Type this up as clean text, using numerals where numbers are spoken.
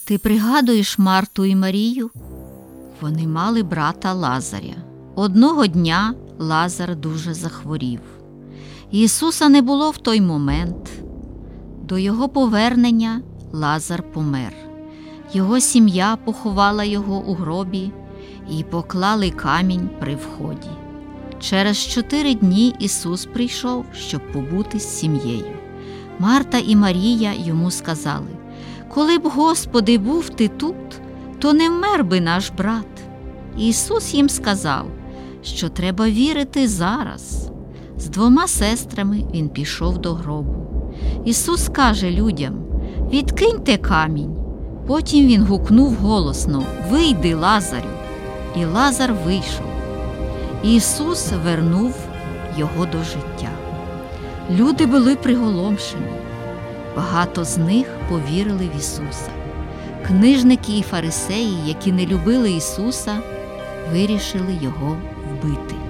Ти пригадуєш Марту і Марію? Вони мали брата Лазаря. Одного дня Лазар дуже захворів. Ісуса не було в той момент. До його повернення Лазар помер. Його сім'я поховала його у гробі і поклали камінь при вході. Через 4 дні Ісус прийшов, щоб побути з сім'єю. Марта і Марія йому сказали: «Коли б, Господи, був ти тут, то не вмер би наш брат». Ісус їм сказав, що треба вірити зараз. З 2 сестрами він пішов до гробу. Ісус каже людям: «Відкиньте камінь». Потім він гукнув голосно: «Вийди, Лазарю!» І Лазар вийшов. Ісус вернув його до життя. Люди були приголомшені. Багато з них повірили в Ісуса. Книжники і фарисеї, які не любили Ісуса, вирішили його вбити.